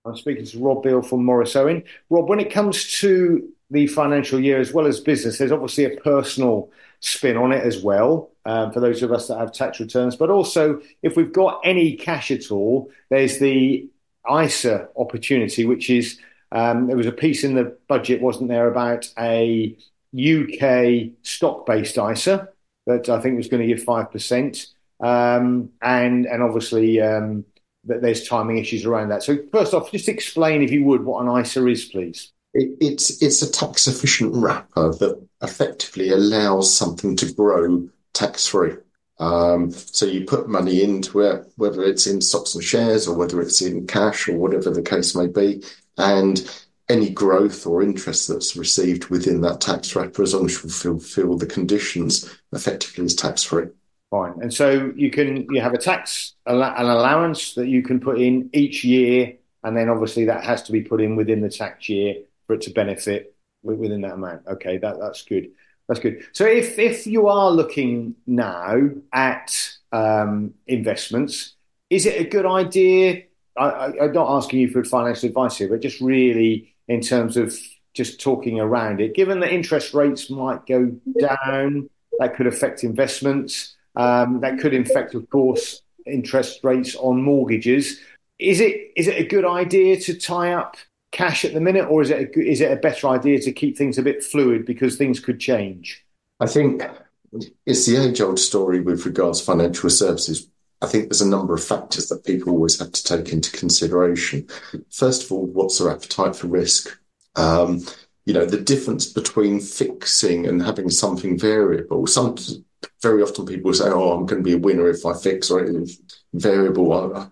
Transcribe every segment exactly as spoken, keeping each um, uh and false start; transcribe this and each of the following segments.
I'm speaking to Rob Beale from Morris Owen. Rob, when it comes to the financial year as well as business, there's obviously a personal spin on it as well, um, for those of us that have tax returns. But also, if we've got any cash at all, there's the I S A opportunity, which is um, there was a piece in the budget, wasn't there, about a U K stock-based I S A that I think was going to give five percent. Um, and, and obviously, um, that there's timing issues around that. So first off, just explain, if you would, what an I S A is, please. It, it's it's a tax efficient wrapper that effectively allows something to grow tax free. Um, so you put money into it, whether it's in stocks and shares or whether it's in cash or whatever the case may be, and any growth or interest that's received within that tax wrapper, as long as you fulfill the conditions, effectively is tax free. Fine. And so you can you have a tax an allowance that you can put in each year, and then obviously that has to be put in within the tax year for it to benefit within that amount. Okay, that that's good. That's good. So if if you are looking now at um, investments, is it a good idea? I, I, I'm not asking you for financial advice here, but just really in terms of just talking around it. Given that interest rates might go down, that could affect investments. Um, that could affect, of course, interest rates on mortgages. Is it is it a good idea to tie up cash at the minute, or is it a, is it a better idea to keep things a bit fluid because things could change? I think it's the age-old story with regards to financial services. I think there's a number of factors that people always have to take into consideration. First of all, what's their appetite for risk? Um, you know, the difference between fixing and having something variable. Some very often people say, "Oh, I'm going to be a winner if I fix," or if variable,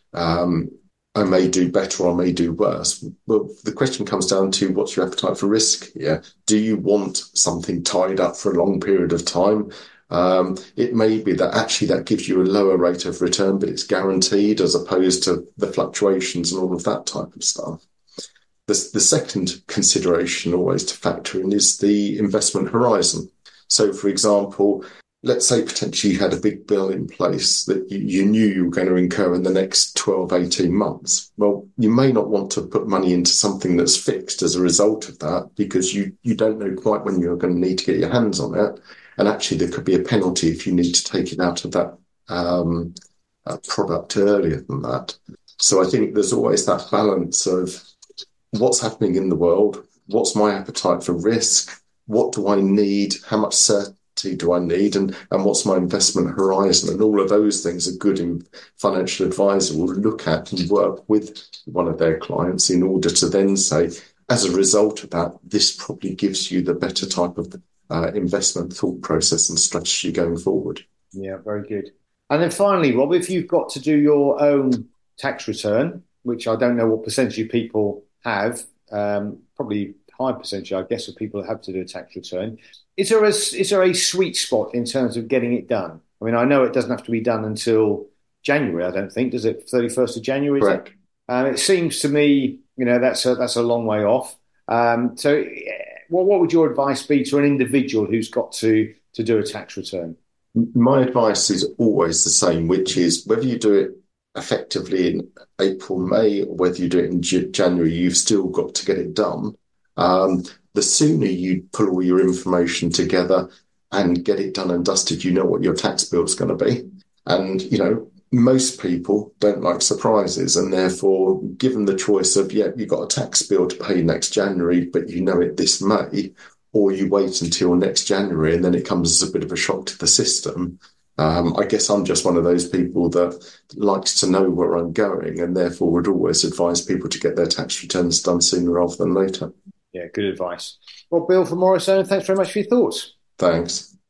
um, I may do better or I may do worse. Well, the question comes down to what's your appetite for risk here? Do you want something tied up for a long period of time? Um, it may be that actually that gives you a lower rate of return, but it's guaranteed as opposed to the fluctuations and all of that type of stuff. The, the second consideration always to factor in is the investment horizon. So, for example, let's say potentially you had a big bill in place that you, you knew you were going to incur in the next twelve, eighteen months. Well, you may not want to put money into something that's fixed as a result of that because you, you don't know quite when you're going to need to get your hands on it. And actually, there could be a penalty if you need to take it out of that um, uh, product earlier than that. So I think there's always that balance of what's happening in the world, what's my appetite for risk, what do I need, how much certainty do I need, and, and what's my investment horizon? And all of those things a good in financial advisor will look at and work with one of their clients in order to then say, as a result of that, this probably gives you the better type of uh, investment thought process and strategy going forward. Yeah, very good. And then finally, Rob, if you've got to do your own tax return, which I don't know what percentage of people have, um, probably high percentage, I guess, of people have to do a tax return. Is there a, is there a sweet spot in terms of getting it done? I mean, I know it doesn't have to be done until January, I don't think. Does it? thirty-first of January? Correct. Is it? Um, it seems to me, you know, that's a, that's a long way off. Um, so what, what would your advice be to an individual who's got to, to do a tax return? My advice is always the same, which is whether you do it effectively in April, May, or whether you do it in J- January, you've still got to get it done. Um, the sooner you pull all your information together and get it done and dusted, you know what your tax bill is going to be. And, you know, most people don't like surprises, and therefore, given the choice of, yeah, you've got a tax bill to pay next January, but you know it this May, or you wait until next January and then it comes as a bit of a shock to the system. Um, I guess I'm just one of those people that likes to know where I'm going and therefore would always advise people to get their tax returns done sooner rather than later. Yeah, good advice. Well, Bill from Morris Owen, thanks very much for your thoughts. Thanks.